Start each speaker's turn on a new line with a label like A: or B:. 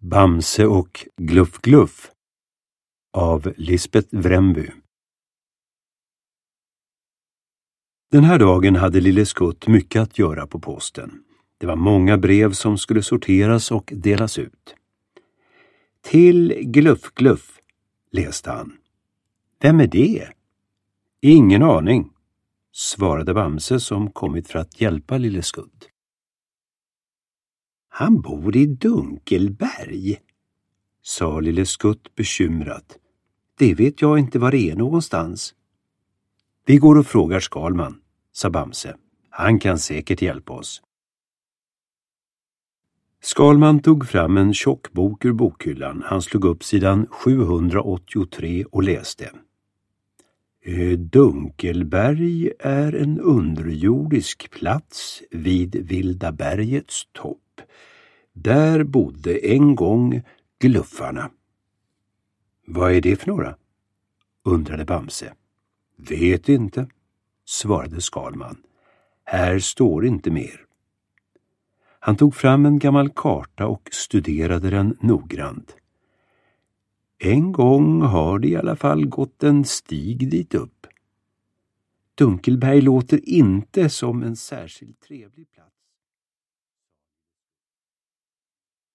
A: Bamse och Gluff Gluff av Lisbeth Wremby. Den här dagen hade Lille Skutt mycket att göra på posten. Det var många brev som skulle sorteras och delas ut. Till Gluff Gluff, läste han. Vem är det? Ingen aning, svarade Bamse som kommit för att hjälpa Lille Skutt. Han bor i Dunkelberg, sa Lille Skutt bekymrat. Det vet jag inte var det är någonstans. Vi går och frågar Skalman, sa Bamse. Han kan säkert hjälpa oss. Skalman tog fram en tjock bok ur bokhyllan. Han slog upp sidan 783 och läste. Dunkelberg är en underjordisk plats vid Vilda bergets topp. Där bodde en gång gluffarna. Vad är det för några? Undrade Bamse. Vet inte, svarade Skalman. Här står inte mer. Han tog fram en gammal karta och studerade den noggrant. En gång har det i alla fall gått en stig dit upp. Dunkelberg låter inte som en särskilt trevlig plats.